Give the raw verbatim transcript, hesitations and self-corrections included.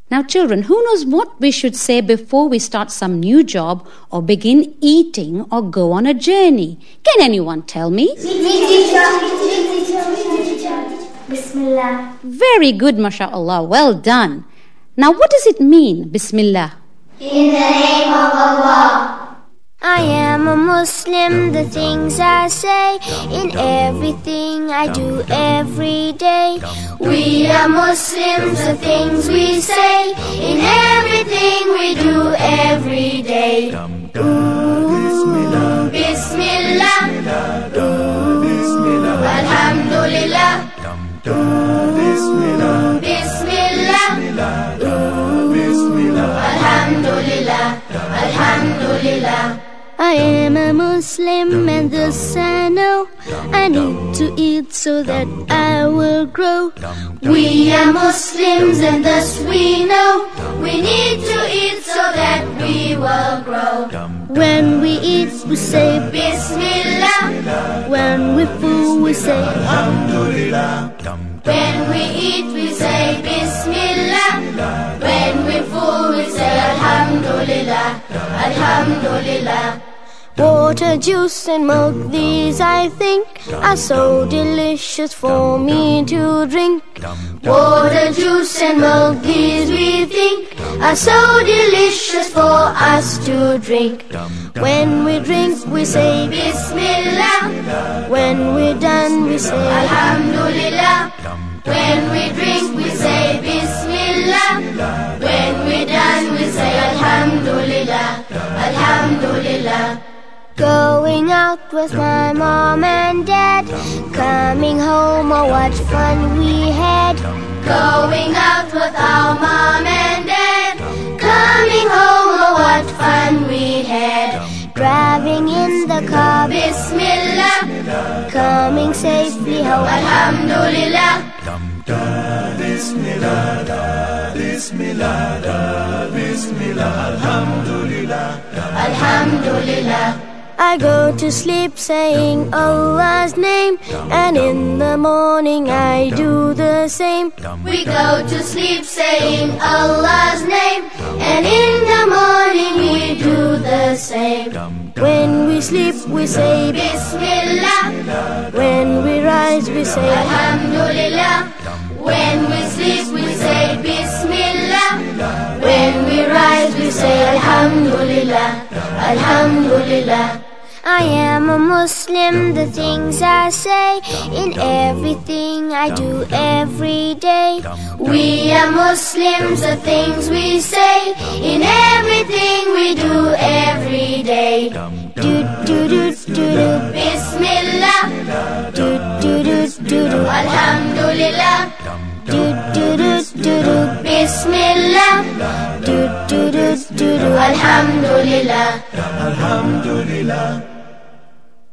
Now children, who knows what we should say before we start some new job or begin eating or go on a journey? Can anyone tell me? Bismillah. Very good, mashallah. Well done. Now what does it mean, Bismillah? In the name of Allah. I am a Muslim, the things I say, in everything I do every day. We are Muslims, the things we say, in everything we do every day. Ooh, Bismillah, ooh, Alhamdulillah, ooh, Bismillah, ooh, Alhamdulillah, Alhamdulillah. I am a Muslim and thus I know I need to eat so that I will grow. We are Muslims and thus we know we need to eat so that we will grow. When we eat we say Bismillah. When we fool we say Alhamdulillah. When we eat we say Bismillah. When we fool we say Alhamdulillah. Alhamdulillah. Water, juice and milk, these I think are so delicious for me to drink. Water, juice and milk, these we think are so delicious for us to drink. When we drink we say Bismillah. When we're done we say Alhamdulillah. When we drink we say Bismillah. When we're done we say Alhamdulillah. Alhamdulillah. Going out with my mom and dad, coming home, oh what fun we had. Going out with our mom and dad, coming home, oh what fun we had. Driving in the car, Bismillah, coming safely home, Alhamdulillah. Bismillah, Bismillah, Bismillah, Alhamdulillah, Alhamdulillah. I go to sleep saying Allah's name, and in the morning I do the same. We go to sleep saying Allah's name, and in the morning we do the same. When we sleep we say Bismillah. When we rise we say Alhamdulillah. When we sleep we say Bismillah. When we rise we say Alhamdulillah. Alhamdulillah. I am a Muslim, the things I say, in everything I do every day. We are Muslims, the things we say, in everything we do every day. Do do do do do, Bismillah. Do do do do do, Alhamdulillah. Do do do do do, Bismillah. Do do do do do, Alhamdulillah. Alhamdulillah.